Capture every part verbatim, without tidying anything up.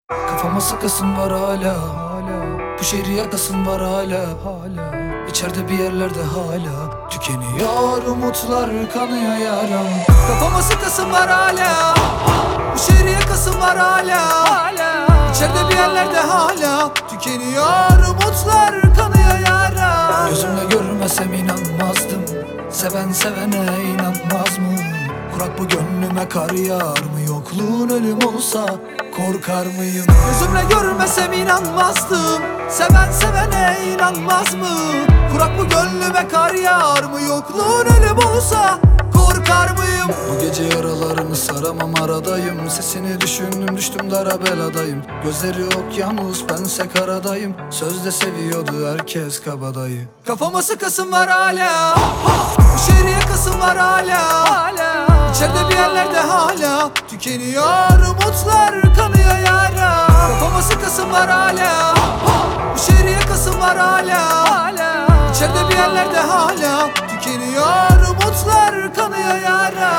Kafama sıkasın var hala, bu şehri yakasın var hala, İçeride bir yerlerde hala tükeniyor umutlar, kanıyor yaram. Kafama sıkasın var hala, bu şehri yakasın var hala, İçeride bir yerlerde hala tükeniyor umutlar, kanıyor yaram. Gözümle görmesem inanmazdım, seven sevene inanmaz mı? Kurak bu gönlüme kar yağar mı? Yokluğun ölüm olsa korkar mıyım? Gözümle görmesem inanmazdım, seven sevene inanmaz mı? Kurak bu gönlüme kar yağar mı? Yokluğun ölüm olsa korkar mıyım? Bu gece yaralarını saramam aradayım, sesini düşündüm düştüm dara beladayım. Gözleri okyanus bense karadayım, sözde seviyordu herkes kabadayı. Kafama sıkasın var hala, bu şehri yakasın var hala, İçeride bir yerlerde hala tükeniyor umutlar, kanıyor yara. Kafama sıkasın var hala, bu şehri yakasın var hala, İçeride bir yerlerde hala tükeniyor umutlar, kanıyor yara.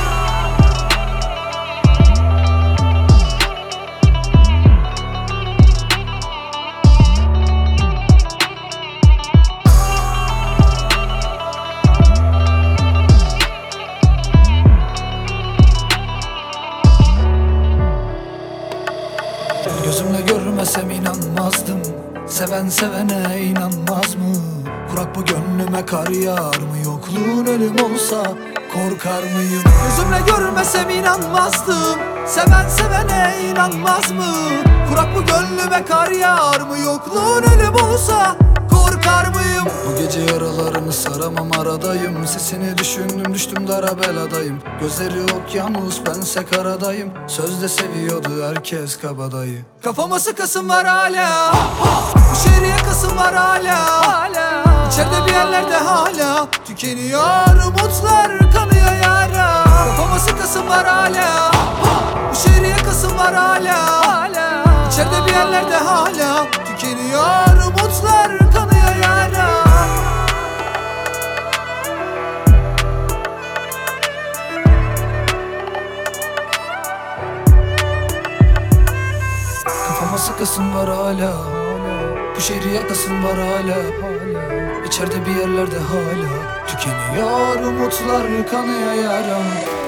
Gözümle görmesem inanmazdım, seven sevene inanmaz mı? Kurak bu gönlüme kar yağar mı? Yokluğun ölüm olsa korkar mıyım? Gözümle görmesem inanmazdım, seven sevene inanmaz mı? Kurak bu gönlüme kar yağar mı? Yokluğun ölüm olsa korkar mıyım? Bu gece yaralarını saramam aradayım, sesini düşündüm düştüm dara beladayım. Gözleri okyanus bense karadayım, sözde seviyordu herkes kabadayı. Kafama sıkasın var hala, bu şehri yakasın var hala, İçeride bir yerlerde hala tükeniyor umutlar, kanıyor yara. Kafama sıkasın var hala, bu şehri yakasın var hala, İçeride bir yerlerde hala tükeniyor umutlar, kanıyor yara. Kafama sıkasın var hala, bu şehri yakasın var hala, İçeride bir yerlerde hala tükeniyor umutlar, kanıyor yaram.